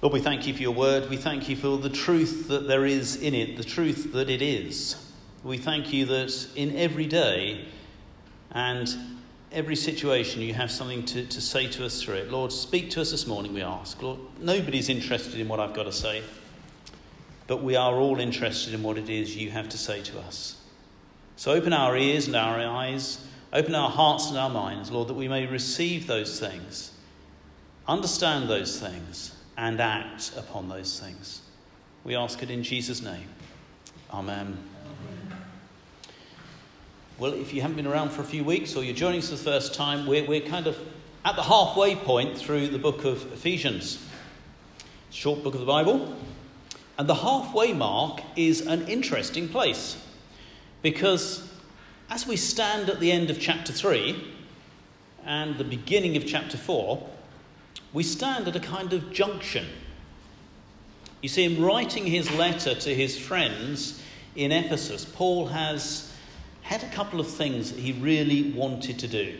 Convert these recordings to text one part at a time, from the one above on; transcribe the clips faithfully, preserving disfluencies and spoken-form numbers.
Lord, we thank you for your word. We thank you for the truth that there is in it, the truth that it is. We thank you that in every day and every situation you have something to, to say to us through it. Lord, speak to us this morning, we ask. Lord, nobody's interested in what I've got to say, but we are all interested in what it is you have to say to us. So open our ears and our eyes, open our hearts and our minds, Lord, that we may receive those things, understand those things, and act upon those things. We ask it in Jesus' name. Amen. Amen. Well, if you haven't been around for a few weeks or you're joining us for the first time, we're, we're kind of at the halfway point through the book of Ephesians. Short book of the Bible. And the halfway mark is an interesting place, because as we stand at the end of chapter three and the beginning of chapter four, we stand at a kind of junction. You see, in writing his letter to his friends in Ephesus, Paul has had a couple of things that he really wanted to do.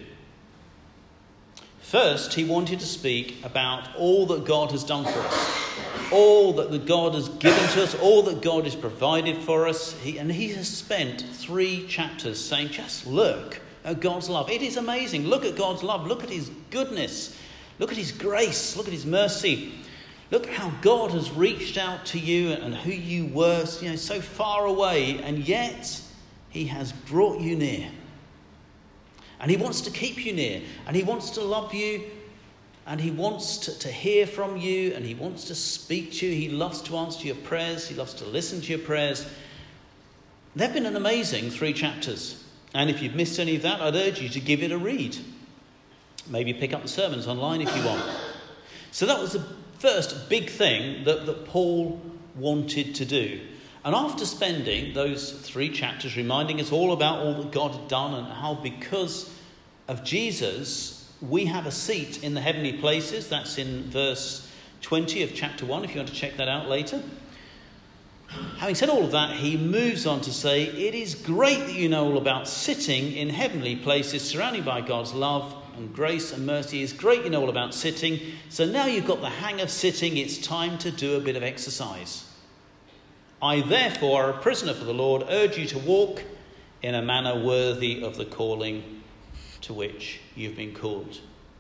First, he wanted to speak about all that God has done for us, all that the God has given to us, all that God has provided for us. He, and he has spent three chapters saying, just look at God's love. It is amazing. Look at God's love. Look at his goodness. Look at his grace. Look at his mercy. Look at how God has reached out to you and who you were, you know, so far away, and yet he has brought you near. And he wants to keep you near, and he wants to love you, and he wants to, to hear from you, and he wants to speak to you. He loves to answer your prayers. He loves to listen to your prayers. They've been an amazing three chapters. And if you've missed any of that, I'd urge you to give it a read. Maybe pick up the sermons online if you want. So that was the first big thing that, that Paul wanted to do. And after spending those three chapters reminding us all about all that God had done and how because of Jesus we have a seat in the heavenly places, that's in verse twenty of chapter one if you want to check that out later. Having said all of that, he moves on to say, it is great that you know all about sitting in heavenly places surrounded by God's love and grace and mercy. It's great you know all about sitting. So now you've got the hang of sitting, it's time to do a bit of exercise. I therefore, a prisoner for the Lord, urge you to walk in a manner worthy of the calling to which you've been called.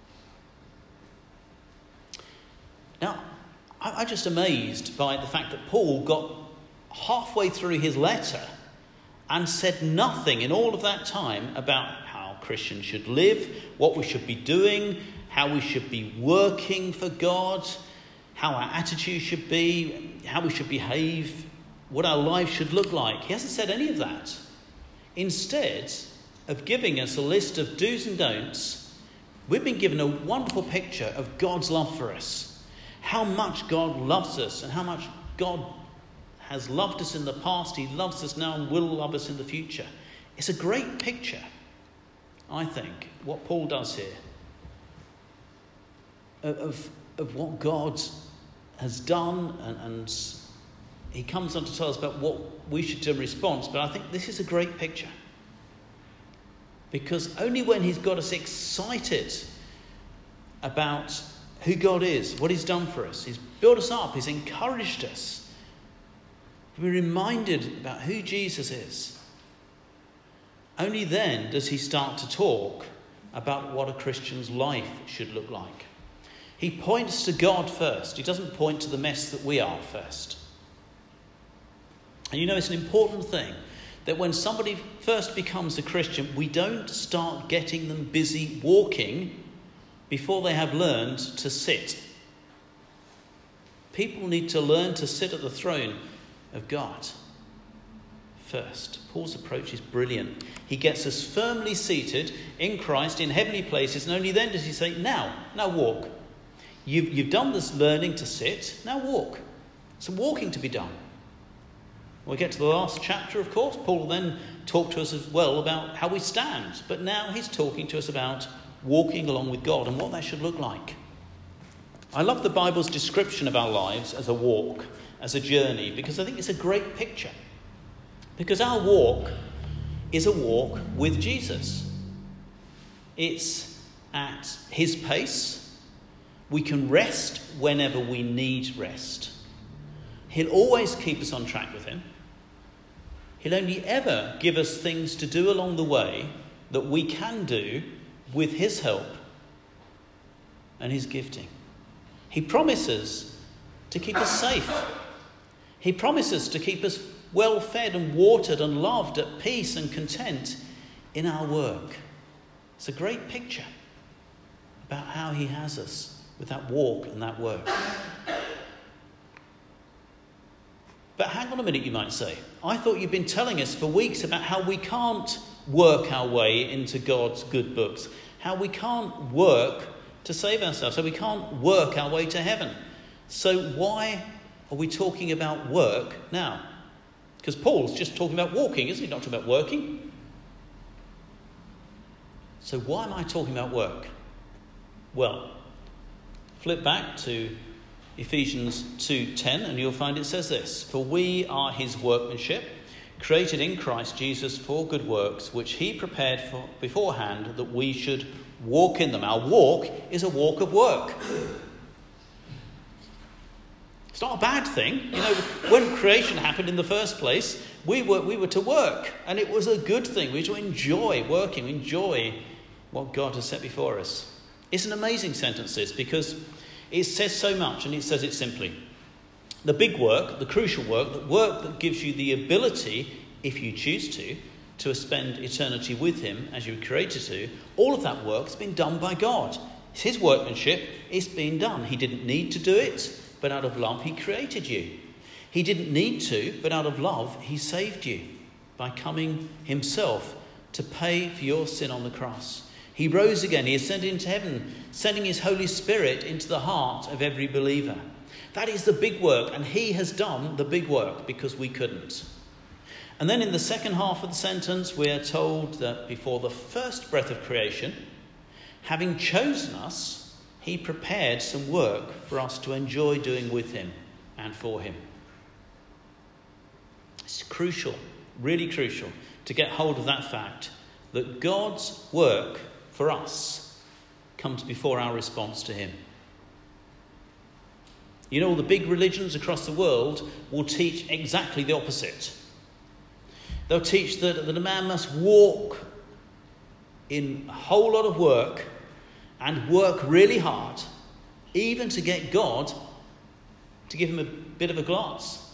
Now, I'm just amazed by the fact that Paul got halfway through his letter and said nothing in all of that time about how Christians should live, what we should be doing, how we should be working for God, how our attitude should be, how we should behave, what our lives should look like. He hasn't said any of that. Instead of giving us a list of do's and don'ts, we've been given a wonderful picture of God's love for us. How much God loves us and how much God has loved us in the past, he loves us now and will love us in the future. It's a great picture, I think, what Paul does here. Of, of what God has done and, and he comes on to tell us about what we should do in response, but I think this is a great picture. Because only when he's got us excited about who God is, what he's done for us, he's built us up, he's encouraged us, we're reminded about who Jesus is. Only then does he start to talk about what a Christian's life should look like. He points to God first. He doesn't point to the mess that we are first. And you know, it's an important thing that when somebody first becomes a Christian, we don't start getting them busy walking before they have learned to sit. People need to learn to sit at the throne of God first. Paul's approach is brilliant. He gets us firmly seated in Christ in heavenly places, and only then does he say, now, now walk. You've, you've done this learning to sit, now walk. Some walking to be done. When we get to the last chapter, of course, Paul will then talk to us as well about how we stand. But now he's talking to us about walking along with God and what that should look like. I love the Bible's description of our lives as a walk, as a journey, because I think it's a great picture. Because our walk is a walk with Jesus. It's at his pace. We can rest whenever we need rest. He'll always keep us on track with him. He'll only ever give us things to do along the way that we can do with his help and his gifting. He promises to keep us safe. He promises to keep us well fed and watered and loved, at peace and content in our work. It's a great picture about how he has us with that walk and that work. But hang on a minute, you might say. I thought you'd been telling us for weeks about how we can't work our way into God's good books, how we can't work to save ourselves, so we can't work our way to heaven. So why are we talking about work now? Because Paul's just talking about walking, isn't he? Not talking about working. So why am I talking about work? Well, flip back to Ephesians two ten and you'll find it says this: "For we are his workmanship, created in Christ Jesus for good works, which he prepared for beforehand that we should walk in them." Our walk is a walk of work. It's not a bad thing. You know, when creation happened in the first place, we were we were to work, and it was a good thing. We were to enjoy working, enjoy what God has set before us. It's an amazing sentence, this, because it says so much, and it says it simply. The big work, the crucial work, the work that gives you the ability, if you choose to, to spend eternity with him as you were created to, all of that work's been done by God. It's his workmanship. It's been done. He didn't need to do it, but out of love he created you. He didn't need to, but out of love he saved you by coming himself to pay for your sin on the cross. He rose again. He ascended into heaven, sending his Holy Spirit into the heart of every believer. That is the big work, and he has done the big work because we couldn't. And then in the second half of the sentence, we are told that before the first breath of creation, having chosen us, he prepared some work for us to enjoy doing with him and for him. It's crucial, really crucial, to get hold of that fact that God's work for us comes before our response to him. You know, the big religions across the world will teach exactly the opposite. They'll teach that, that a man must walk in a whole lot of work and work really hard, even to get God to give him a bit of a glance.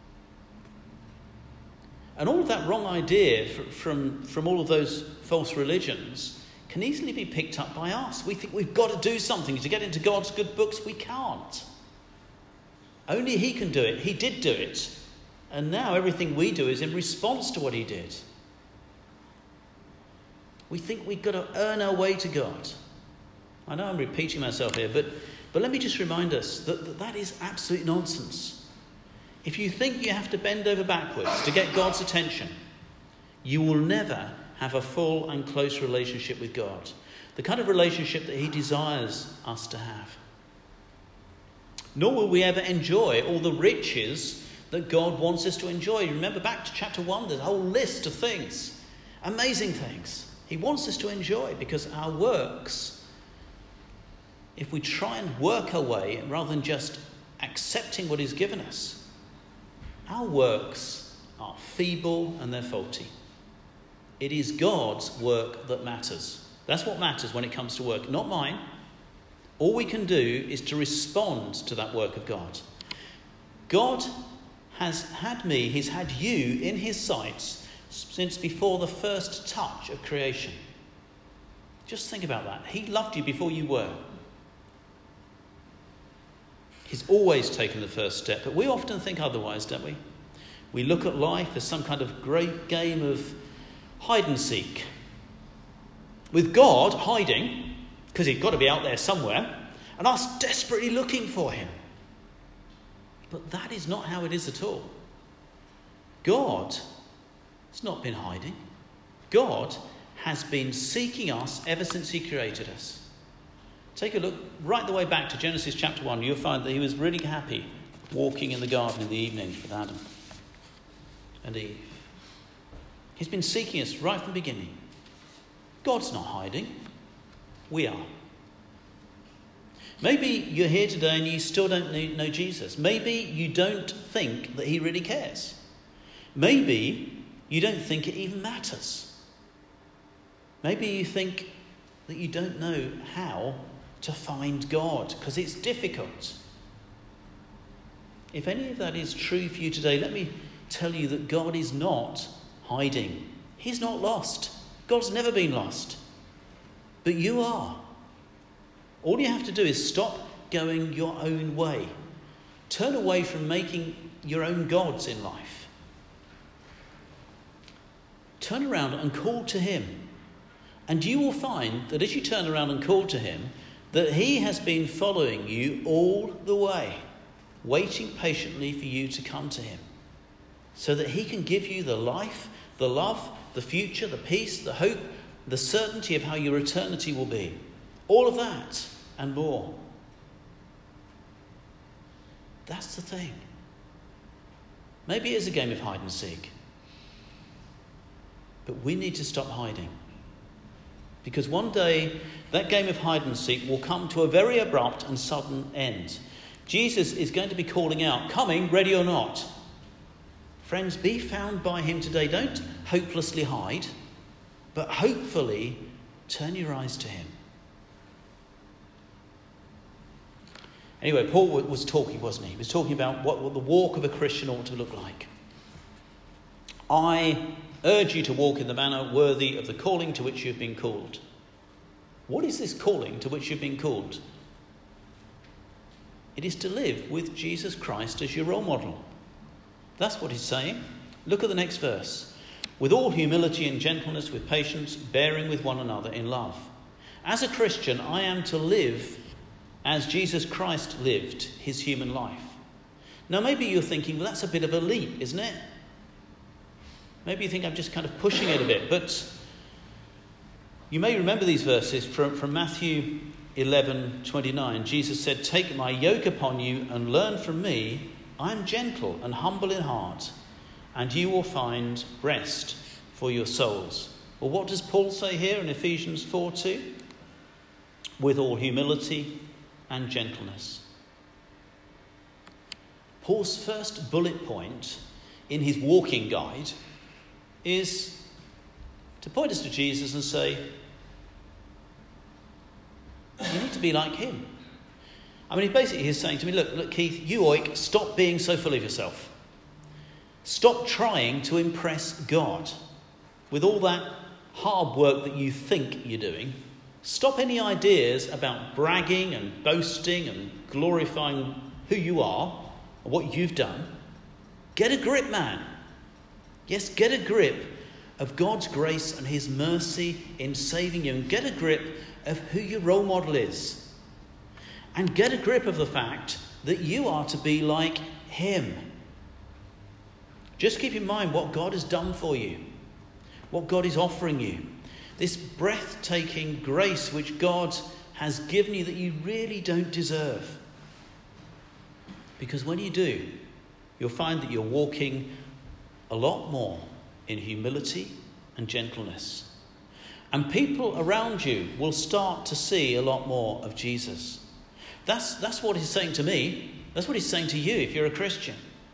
And all of that wrong idea from, from all of those false religions can easily be picked up by us. We think we've got to do something to get into God's good books. We can't. Only he can do it. He did do it. And now everything we do is in response to what he did. We think we've got to earn our way to God. I know I'm repeating myself here, but, but let me just remind us that, that that is absolute nonsense. If you think you have to bend over backwards to get God's attention, you will never have a full and close relationship with God. The kind of relationship that he desires us to have. Nor will we ever enjoy all the riches that God wants us to enjoy. Remember back to chapter one, there's a whole list of things. Amazing things. He wants us to enjoy because our works, if we try and work our way rather than just accepting what he's given us, our works are feeble and they're faulty. It is God's work that matters. That's what matters when it comes to work, not mine. All we can do is to respond to that work of God. God has had me, he's had you in his sights since before the first touch of creation. Just think about that. He loved you before you were. He's always taken the first step, but we often think otherwise, don't we? We look at life as some kind of great game of hide and seek. With God hiding, because he's got to be out there somewhere, and us desperately looking for him. But that is not how it is at all. God has not been hiding. God has been seeking us ever since he created us. Take a look right the way back to Genesis chapter one. You'll find that he was really happy walking in the garden in the evening with Adam and Eve. He's been seeking us right from the beginning. God's not hiding. We are. Maybe you're here today and you still don't know Jesus. Maybe you don't think that he really cares. Maybe you don't think it even matters. Maybe you think that you don't know how to find God because it's difficult. If any of that is true for you today, let me tell you that God is not hiding. He's not lost. God's never been lost. But you are. All you have to do is stop going your own way. Turn away from making your own gods in life. Turn around and call to him. And you will find that as you turn around and call to him, that he has been following you all the way, waiting patiently for you to come to him, so that he can give you the life, the love, the future, the peace, the hope, the certainty of how your eternity will be. All of that and more. That's the thing. Maybe it is a game of hide and seek. But we need to stop hiding. Because one day, that game of hide and seek will come to a very abrupt and sudden end. Jesus is going to be calling out, coming, ready or not. Friends, be found by him today. Don't hopelessly hide, but hopefully turn your eyes to him. Anyway, Paul was talking, wasn't he? He was talking about what, what the walk of a Christian ought to look like. I urge you to walk in the manner worthy of the calling to which you've been called. What is this calling to which you've been called? It is to live with Jesus Christ as your role model. That's what he's saying. Look at the next verse. With all humility and gentleness, with patience, bearing with one another in love. As a Christian, I am to live as Jesus Christ lived his human life. Now, maybe you're thinking, well, that's a bit of a leap, isn't it? Maybe you think I'm just kind of pushing it a bit. But you may remember these verses from, from Matthew eleven twenty-nine. Jesus said, take my yoke upon you and learn from me. I am gentle and humble in heart, and you will find rest for your souls. Well, what does Paul say here in Ephesians four two? With all humility and gentleness. Paul's first bullet point in his walking guide is to point us to Jesus and say, you need to be like him. I mean, basically he's saying to me, look, look, Keith, you oik, stop being so full of yourself. Stop trying to impress God with all that hard work that you think you're doing. Stop any ideas about bragging and boasting and glorifying who you are and what you've done. Get a grip, man. Yes, get a grip of God's grace and his mercy in saving you, and get a grip of who your role model is. And get a grip of the fact that you are to be like him. Just keep in mind what God has done for you, what God is offering you. This breathtaking grace which God has given you that you really don't deserve. Because when you do, you'll find that you're walking a lot more in humility and gentleness. And people around you will start to see a lot more of Jesus. That's, that's what he's saying to me. That's what he's saying to you if you're a Christian.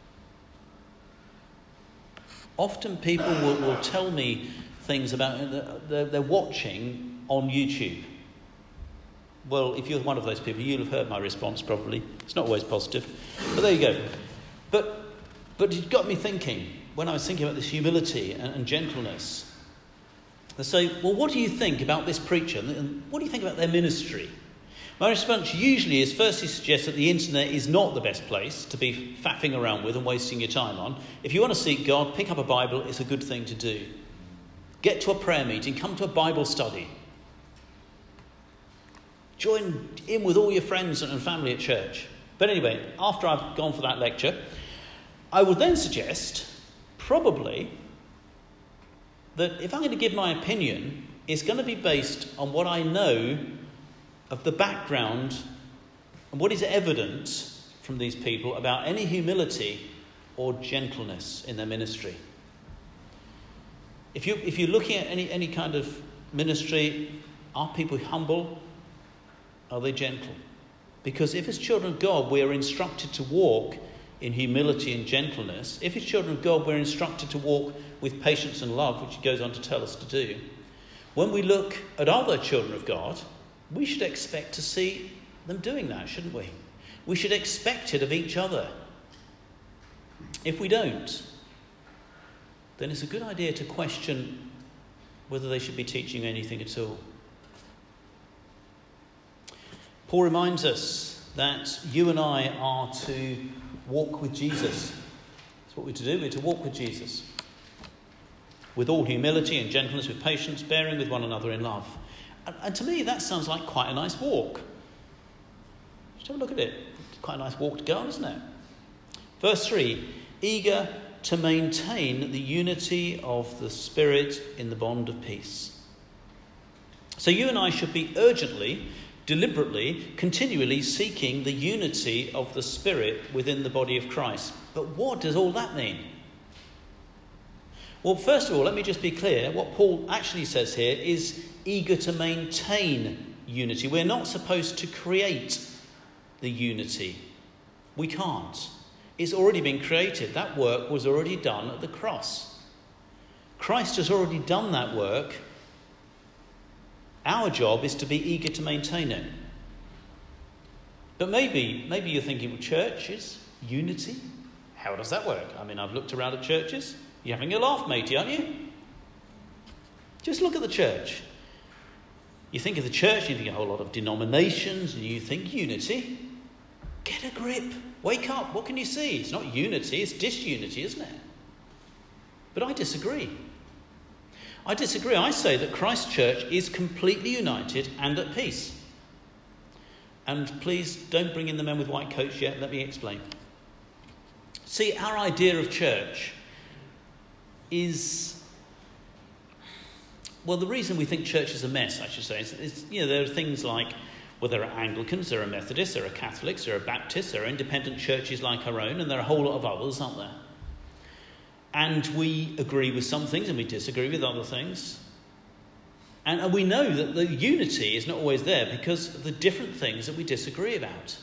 Often people will, will tell me things about they're, they're watching on YouTube. Well, if you're one of those people, you'll have heard my response probably. It's not always positive. But there you go. But, but it got me thinking, when I was thinking about this humility and, and gentleness. They say, well, what do you think about this preacher? And what do you think about their ministry? My response usually is firstly suggest that the internet is not the best place to be faffing around with and wasting your time on. If you want to seek God, pick up a Bible. It's a good thing to do. Get to a prayer meeting. Come to a Bible study. Join in with all your friends and family at church. But anyway, after I've gone for that lecture, I would then suggest, probably, that if I'm going to give my opinion, it's going to be based on what I know of the background and what is evident from these people about any humility or gentleness in their ministry. If you if you're looking at any any kind of ministry, are people humble? Are they gentle? Because if as children of God we are instructed to walk in humility and gentleness, if as children of God we're instructed to walk with patience and love, which he goes on to tell us to do, when we look at other children of God, we should expect to see them doing that, shouldn't we? We should expect it of each other. If we don't, then it's a good idea to question whether they should be teaching anything at all. Paul reminds us that you and I are to walk with Jesus. That's what we're to do. We're to walk with Jesus. With all humility and gentleness, with patience, bearing with one another in love. And, and to me, that sounds like quite a nice walk. Just have a look at it. It's quite a nice walk to go on, isn't it? Verse three, eager to maintain the unity of the Spirit in the bond of peace. So you and I should be urgently, deliberately, continually seeking the unity of the Spirit within the body of Christ. But what does all that mean? Well, first of all, let me just be clear. What Paul actually says here is eager to maintain unity. We're not supposed to create the unity. We can't. It's already been created. That work was already done at the cross. Christ has already done that work. Our job is to be eager to maintain it. But maybe, maybe you're thinking, well, churches, unity? How does that work? I mean, I've looked around at churches. You're having a laugh, matey, aren't you? Just look at the church. You think of the church, you think a whole lot of denominations, and you think unity. Get a grip. Wake up. What can you see? It's not unity, it's disunity, isn't it? But I disagree. I disagree. I say that Christ's church is completely united and at peace. And please don't bring in the men with white coats yet. Let me explain. See, our idea of church is, well, the reason we think church is a mess, I should say, is, is you know, there are things like, well, there are Anglicans, there are Methodists, there are Catholics, there are Baptists, there are independent churches like our own, and there are a whole lot of others, aren't there? And we agree with some things and we disagree with other things. And, and we know that the unity is not always there because of the different things that we disagree about.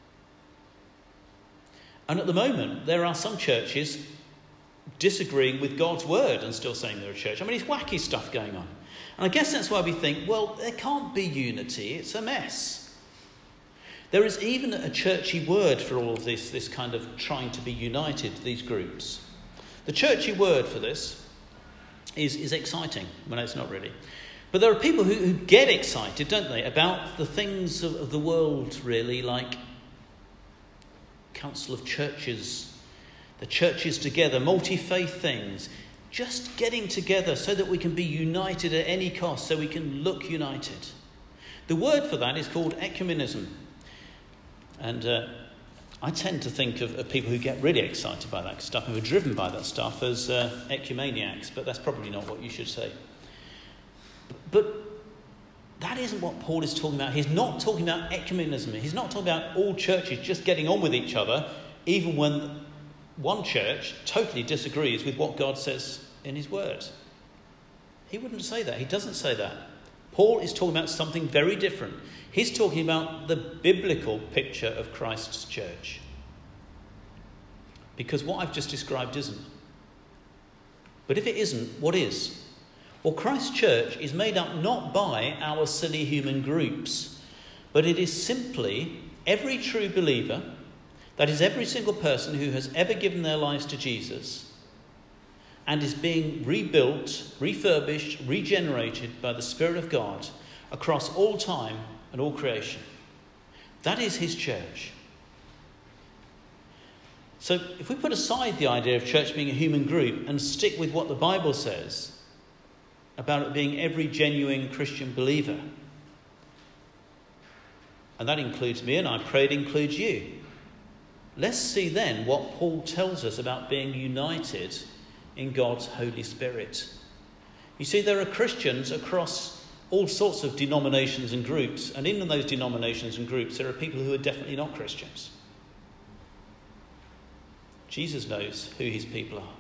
And at the moment, there are some churches disagreeing with God's word and still saying they're a church. I mean, it's wacky stuff going on. And I guess that's why we think, well, there can't be unity. It's a mess. There is even a churchy word for all of this, this kind of trying to be united, these groups. The churchy word for this is, is exciting. Well, no, it's not really. But there are people who, who get excited, don't they, about the things of, of the world, really, like Council of Churches, the churches together, multi-faith things, just getting together so that we can be united at any cost, so we can look united. The word for that is called ecumenism. And uh, I tend to think of, of people who get really excited by that stuff, who are driven by that stuff, as uh, ecumeniacs, but that's probably not what you should say. But that isn't what Paul is talking about. He's not talking about ecumenism. He's not talking about all churches just getting on with each other, even when one church totally disagrees with what God says in his word. He wouldn't say that. He doesn't say that. Paul is talking about something very different. He's talking about the biblical picture of Christ's church. Because what I've just described isn't. But if it isn't, what is? Well, Christ's church is made up not by our silly human groups, but it is simply every true believer, that is every single person who has ever given their lives to Jesus and is being rebuilt, refurbished, regenerated by the Spirit of God across all time and all creation. That is his church. So if we put aside the idea of church being a human group and stick with what the Bible says about it being every genuine Christian believer, and that includes me, and I pray it includes you, let's see then what Paul tells us about being united in God's Holy Spirit. You see, there are Christians across all sorts of denominations and groups, and in those denominations and groups there are people who are definitely not Christians. Jesus knows who his people are.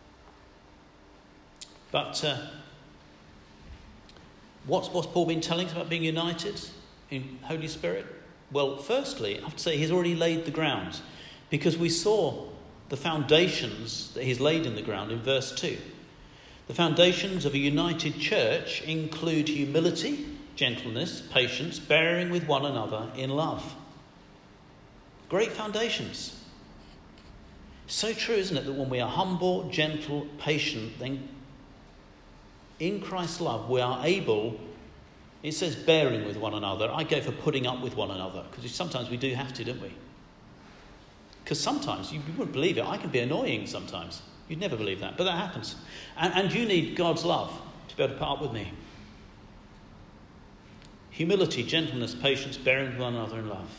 But uh, what's, what's Paul been telling us about being united in Holy Spirit? Well, firstly, I have to say he's already laid the ground, because we saw the foundations that he's laid in the ground in verse two. The foundations of a united church include humility, gentleness, patience, bearing with one another in love. Great foundations. So true, isn't it, that when we are humble, gentle, patient, then in Christ's love we are able, it says bearing with one another. I go for putting up with one another, because sometimes we do have to, don't we? Because sometimes, you, you wouldn't believe it, I can be annoying sometimes. You'd never believe that, but that happens. And, and you need God's love to be able to put up with me. Humility, gentleness, patience, bearing with one another in love.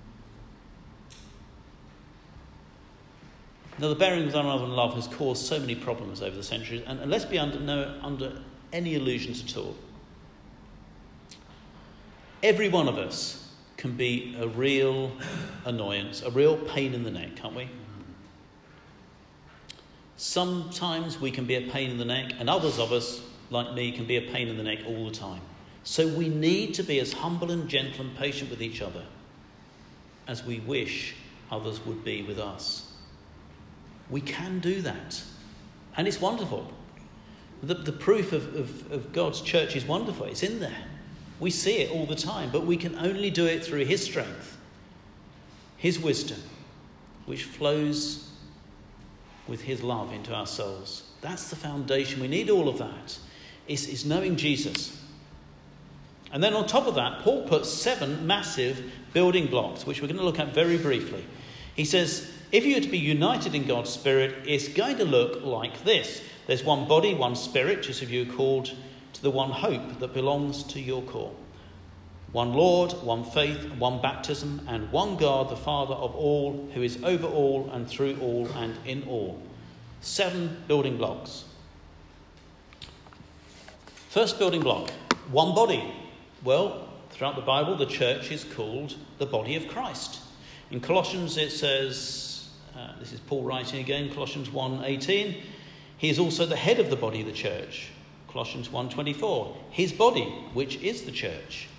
Now, the bearing with one another in love has caused so many problems over the centuries, and, and let's be under, no, under any illusions at all. Every one of us can be a real annoyance, a real pain in the neck, can't we? Sometimes we can be a pain in the neck, and others of us, like me, can be a pain in the neck all the time. So we need to be as humble and gentle and patient with each other as we wish others would be with us. We can do that. And it's wonderful. The, the proof of, of, of God's church is wonderful. It's in there. We see it all the time, but we can only do it through his strength, his wisdom, which flows with his love into our souls. That's the foundation. We need all of that. It's, it's knowing Jesus. And then on top of that, Paul puts seven massive building blocks, which we're going to look at very briefly. He says, if you are to be united in God's Spirit, it's going to look like this. There's one body, one Spirit, just as you are called to the one hope that belongs to your call. One Lord, one faith, one baptism, and one God, the Father of all, who is over all and through all and in all. Seven building blocks. First building block, one body. Well, throughout the Bible, the church is called the body of Christ. In Colossians it says, uh, this is Paul writing again, Colossians one eighteen, he is also the head of the body of the church. Colossians one twenty-four, his body, which is the church.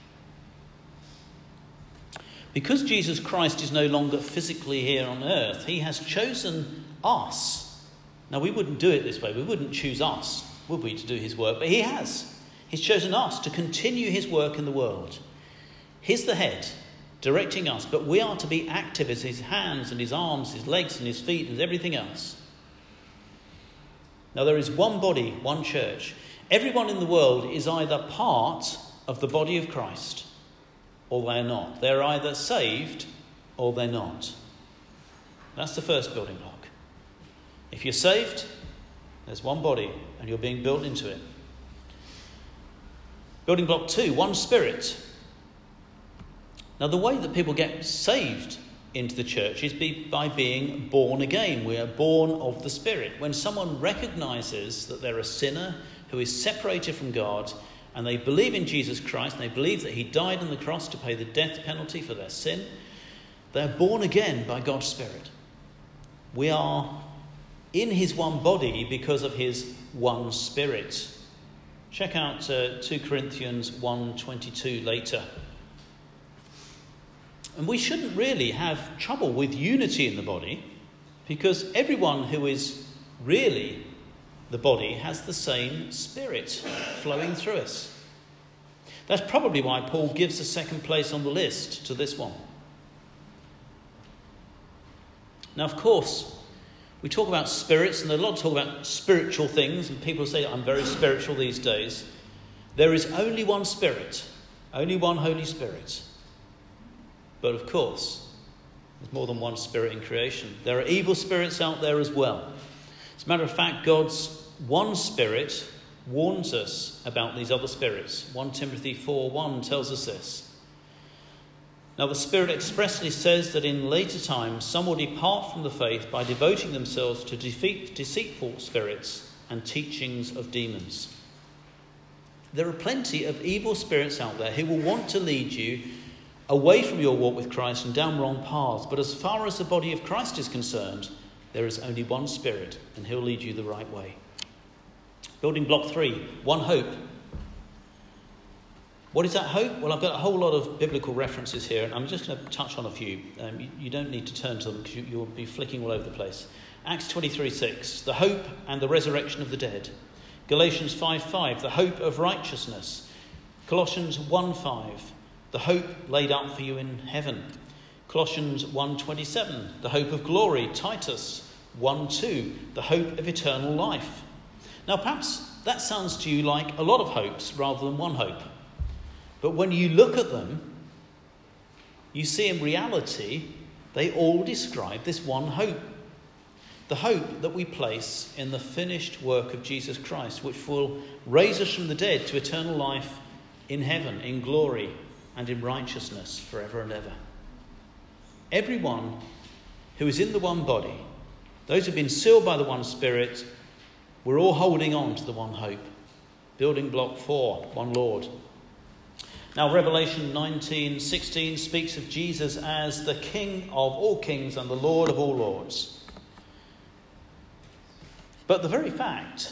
Because Jesus Christ is no longer physically here on earth, he has chosen us. Now, we wouldn't do it this way. We wouldn't choose us, would we, to do his work? But he has. He's chosen us to continue his work in the world. He's the head, directing us, but we are to be active as his hands and his arms, his legs and his feet and everything else. Now, there is one body, one church. Everyone in the world is either part of the body of Christ or they're not. They're either saved or they're not. That's the first building block. If you're saved, there's one body and you're being built into it. Building block two, one Spirit. Now, the way that people get saved into the church is be, by being born again. We are born of the Spirit. When someone recognises that they're a sinner who is separated from God, and they believe in Jesus Christ, and they believe that he died on the cross to pay the death penalty for their sin, they're born again by God's Spirit. We are in his one body because of his one Spirit. Check out uh, two Corinthians one twenty-two later. And we shouldn't really have trouble with unity in the body, because everyone who is really the body has the same Spirit flowing through us. That's probably why Paul gives a second place on the list to this one. Now, of course, we talk about spirits, and there's a lot of talk about spiritual things, and people say, I'm very spiritual these days. There is only one Spirit, only one Holy Spirit. But of course, there's more than one spirit in creation. There are evil spirits out there as well. As a matter of fact, God's one Spirit warns us about these other spirits. First Timothy four one tells us this. Now, the Spirit expressly says that in later times some will depart from the faith by devoting themselves to defeat deceitful spirits and teachings of demons. There are plenty of evil spirits out there who will want to lead you away from your walk with Christ and down wrong paths. But as far as the body of Christ is concerned, there is only one Spirit, and he'll lead you the right way. Building block three, one hope. What is that hope? Well, I've got a whole lot of biblical references here, and I'm just going to touch on a few. Um, you, you don't need to turn to them because you, you'll be flicking all over the place. Acts twenty-three six, the hope and the resurrection of the dead. Galatians five five, the hope of righteousness. Colossians one five, the hope laid up for you in heaven. Colossians one twenty-seven, the hope of glory. Titus one two, the hope of eternal life. Now, perhaps that sounds to you like a lot of hopes rather than one hope. But when you look at them, you see in reality, they all describe this one hope. The hope that we place in the finished work of Jesus Christ, which will raise us from the dead to eternal life in heaven, in glory, and in righteousness forever and ever. Everyone who is in the one body, those who have been sealed by the one Spirit, we're all holding on to the one hope. Building block four, one Lord. Now, Revelation nineteen sixteen speaks of Jesus as the King of all kings and the Lord of all lords. But the very fact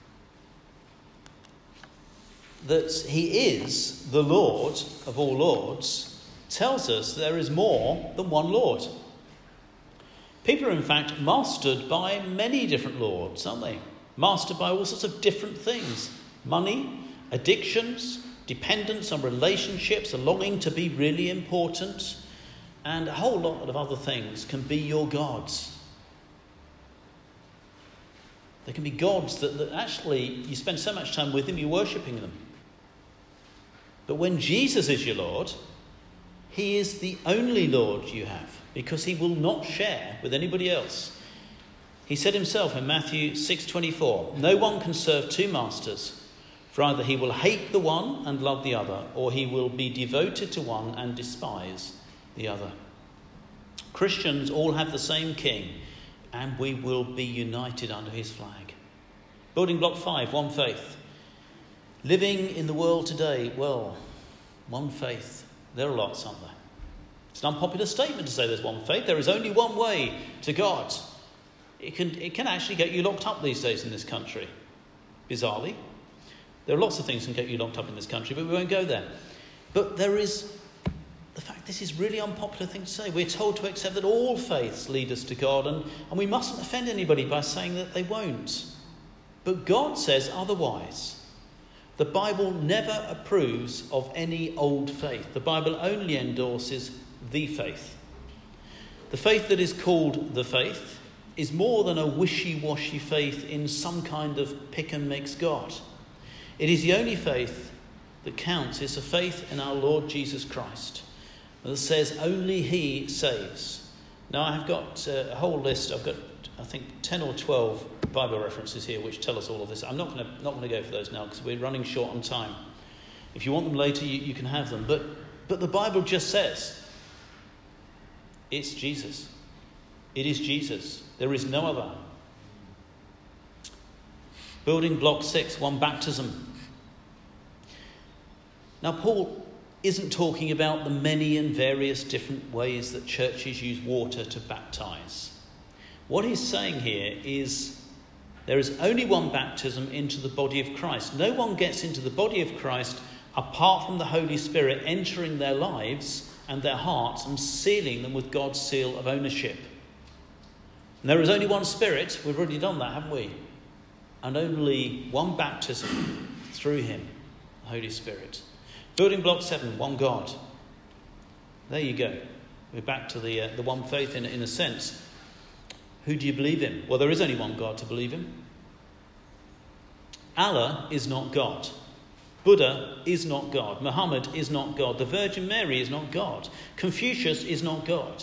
that he is the Lord of all lords tells us there is more than one Lord. People are in fact mastered by many different lords, aren't they? Mastered by all sorts of different things. Money, addictions, dependence on relationships, a longing to be really important, and a whole lot of other things can be your gods. They can be gods that, that actually you spend so much time with them, you're worshipping them. But when Jesus is your Lord, he is the only Lord you have, because he will not share with anybody else. He said himself in Matthew six twenty-four, no one can serve two masters, for either he will hate the one and love the other, or he will be devoted to one and despise the other. Christians all have the same king, and we will be united under his flag. Building block five, one faith. Living in the world today, well, one faith. There are lots, aren't there? It's an unpopular statement to say there's one faith. There is only one way to God. It can, it can actually get you locked up these days in this country, bizarrely. There are lots of things that can get you locked up in this country, but we won't go there. But there is the fact this is really unpopular thing to say. We're told to accept that all faiths lead us to God, and, and we mustn't offend anybody by saying that they won't. But God says otherwise. The Bible never approves of any old faith. The Bible only endorses the faith. The faith that is called the faith is more than a wishy-washy faith in some kind of pick-and-mix God. It is the only faith that counts. It's a faith in our Lord Jesus Christ that says only he saves. Now, I've got uh, a whole list. I've got, I think, ten or twelve Bible references here which tell us all of this. I'm not going to not going to go for those now because we're running short on time. If you want them later, you, you can have them. But but the Bible just says it's Jesus. It is Jesus. There is no other. Building block six, one baptism. Now, Paul isn't talking about the many and various different ways that churches use water to baptize. What he's saying here is there is only one baptism into the body of Christ. No one gets into the body of Christ apart from the Holy Spirit entering their lives and their hearts and sealing them with God's seal of ownership. And there is only one Spirit. We've already done that, haven't we? And only one baptism through him, the Holy Spirit. Building block seven, one God. There you go. We're back to the uh, the one faith in, in a sense. Who do you believe in? Well, there is only one God to believe in. Allah is not God. Buddha is not God. Muhammad is not God. The Virgin Mary is not God. Confucius is not God.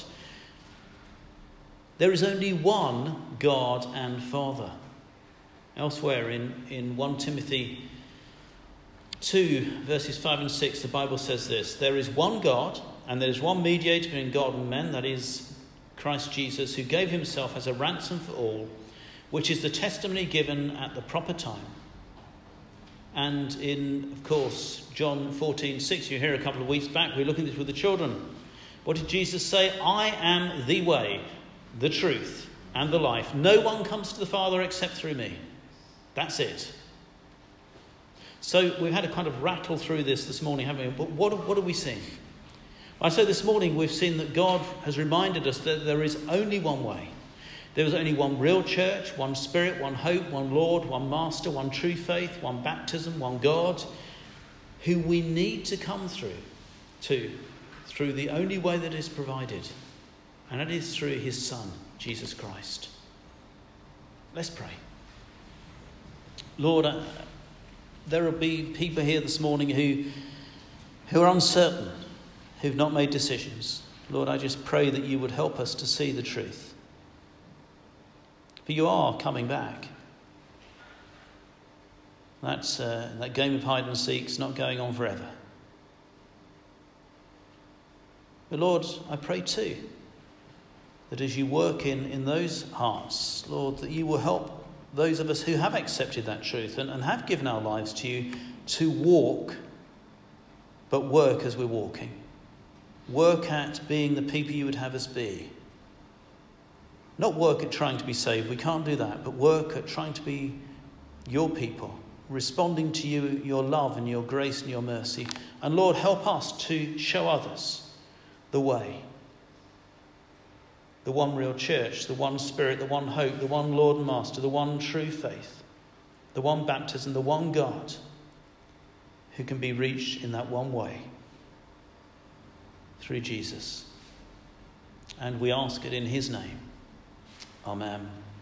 There is only one God and Father. Elsewhere in, in First Timothy two, verses five and six, the Bible says this: there is one God, and there is one mediator between God and men, that is Christ Jesus, who gave himself as a ransom for all, which is the testimony given at the proper time. And in, of course, John fourteen six, you hear a couple of weeks back, we were looking at this with the children. What did Jesus say? I am the way, the truth, and the life. No one comes to the Father except through me. That's it. So we've had a kind of rattle through this this morning, haven't we? But what, what are we seeing? I say this morning we've seen that God has reminded us that there is only one way. There is only one real church, one Spirit, one hope, one Lord, one Master, one true faith, one baptism, one God, who we need to come through to, through the only way that is provided, and that is through his Son, Jesus Christ. Let's pray. Lord, uh, there will be people here this morning who, who are uncertain, who've not made decisions. Lord, I just pray that you would help us to see the truth. For you are coming back. That's, uh, that game of hide and seek's not going on forever. But Lord, I pray too that as you work in, in those hearts, Lord, that you will help those of us who have accepted that truth and, and have given our lives to you to walk, but work as we're walking. Work at being the people you would have us be. Not work at trying to be saved, we can't do that, but work at trying to be your people, responding to you, your love and your grace and your mercy. And Lord, help us to show others the way. The one real church, the one Spirit, the one hope, the one Lord and Master, the one true faith, the one baptism, the one God who can be reached in that one way through Jesus. And we ask it in his name. Amen.